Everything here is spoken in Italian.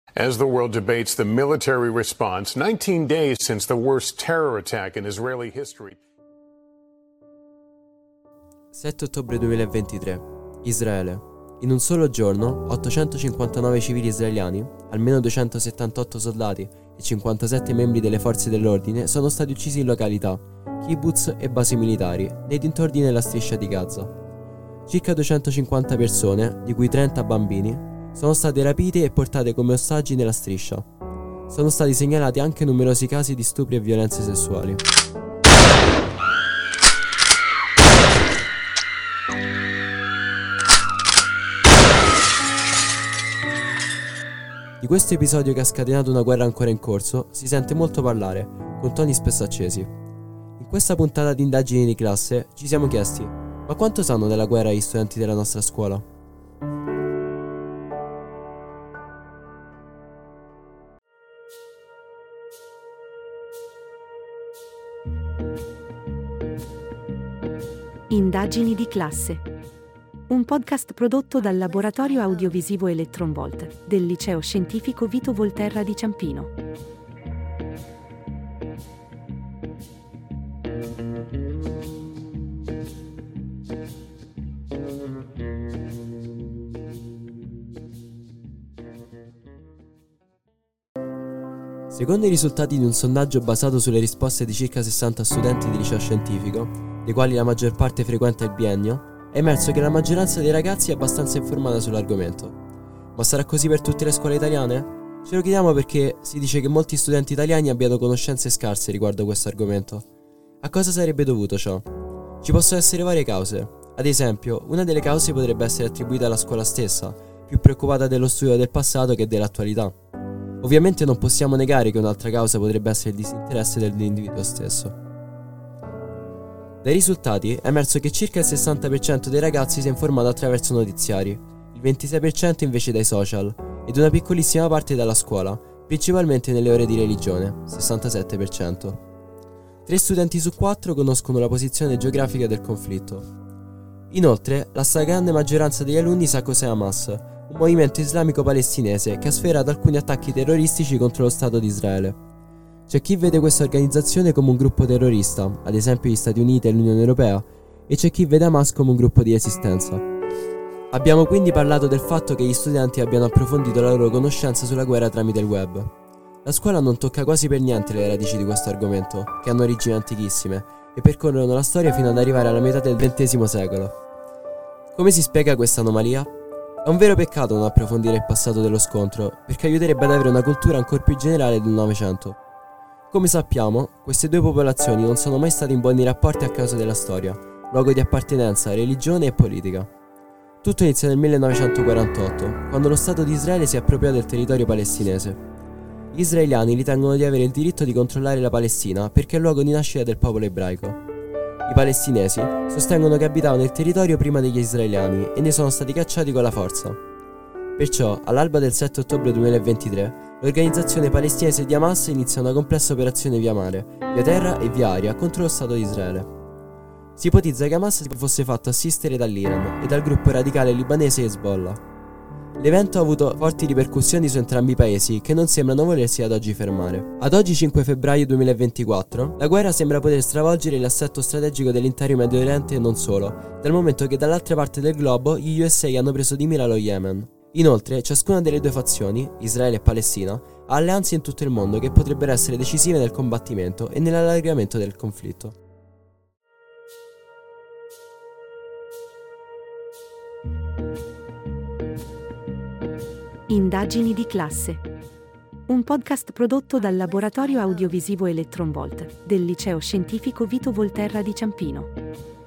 As the world debates the military response, 19 days since the worst terror attack in Israeli history. 7 ottobre 2023. Israele. In un solo giorno, 859 civili israeliani, almeno 278 soldati e 57 membri delle forze dell'ordine sono stati uccisi in località, kibbutz e basi militari, nei dintorni della striscia di Gaza. Circa 250 persone, di cui 30 bambini, sono state rapite e portate come ostaggi nella striscia. Sono stati segnalati anche numerosi casi di stupri e violenze sessuali. Di questo episodio che ha scatenato una guerra ancora in corso si sente molto parlare, con toni spesso accesi. In questa puntata di Indagini di classe ci siamo chiesti: ma quanto sanno della guerra gli studenti della nostra scuola? Indagini di classe. Un podcast prodotto dal laboratorio audiovisivo Electron Volt del liceo scientifico Vito Volterra di Ciampino. Secondo i risultati di un sondaggio basato sulle risposte di circa 60 studenti di liceo scientifico, dei quali la maggior parte frequenta il biennio, è emerso che la maggioranza dei ragazzi è abbastanza informata sull'argomento. Ma sarà così per tutte le scuole italiane? Ce lo chiediamo perché si dice che molti studenti italiani abbiano conoscenze scarse riguardo questo argomento. A cosa sarebbe dovuto ciò? Ci possono essere varie cause. Ad esempio, una delle cause potrebbe essere attribuita alla scuola stessa, più preoccupata dello studio del passato che dell'attualità. Ovviamente non possiamo negare che un'altra causa potrebbe essere il disinteresse dell'individuo stesso. Dai risultati è emerso che circa il 60% dei ragazzi si è informato attraverso notiziari, il 26% invece dai social ed una piccolissima parte dalla scuola, principalmente nelle ore di religione, 67%. 3 studenti su 4 conoscono la posizione geografica del conflitto. Inoltre, la stragrande maggioranza degli alunni sa cos'è Hamas, un movimento islamico palestinese che ha sferato alcuni attacchi terroristici contro lo Stato di Israele. C'è chi vede questa organizzazione come un gruppo terrorista, ad esempio gli Stati Uniti e l'Unione Europea, e c'è chi vede Hamas come un gruppo di resistenza. Abbiamo quindi parlato del fatto che gli studenti abbiano approfondito la loro conoscenza sulla guerra tramite il web. La scuola non tocca quasi per niente le radici di questo argomento, che hanno origini antichissime, e percorrono la storia fino ad arrivare alla metà del XX secolo. Come si spiega questa anomalia? È un vero peccato non approfondire il passato dello scontro, perché aiuterebbe ad avere una cultura ancora più generale del Novecento. Come sappiamo, queste due popolazioni non sono mai state in buoni rapporti a causa della storia, luogo di appartenenza, religione e politica. Tutto inizia nel 1948, quando lo Stato di Israele si appropriò del territorio palestinese. Gli israeliani ritengono di avere il diritto di controllare la Palestina perché è il luogo di nascita del popolo ebraico. I palestinesi sostengono che abitavano il territorio prima degli israeliani e ne sono stati cacciati con la forza. Perciò, all'alba del 7 ottobre 2023, l'organizzazione palestinese di Hamas inizia una complessa operazione via mare, via terra e via aria contro lo Stato di Israele. Si ipotizza che Hamas fosse fatto assistere dall'Iran e dal gruppo radicale libanese Hezbollah. L'evento ha avuto forti ripercussioni su entrambi i paesi che non sembrano volersi ad oggi fermare. Ad oggi 5 febbraio 2024, la guerra sembra poter stravolgere l'assetto strategico dell'intero Medio Oriente e non solo, dal momento che dall'altra parte del globo gli USA hanno preso di mira lo Yemen. Inoltre, ciascuna delle due fazioni, Israele e Palestina, ha alleanze in tutto il mondo che potrebbero essere decisive nel combattimento e nell'allargamento del conflitto. Indagini di classe. Un podcast prodotto dal laboratorio audiovisivo Electron Volt del liceo scientifico Vito Volterra di Ciampino.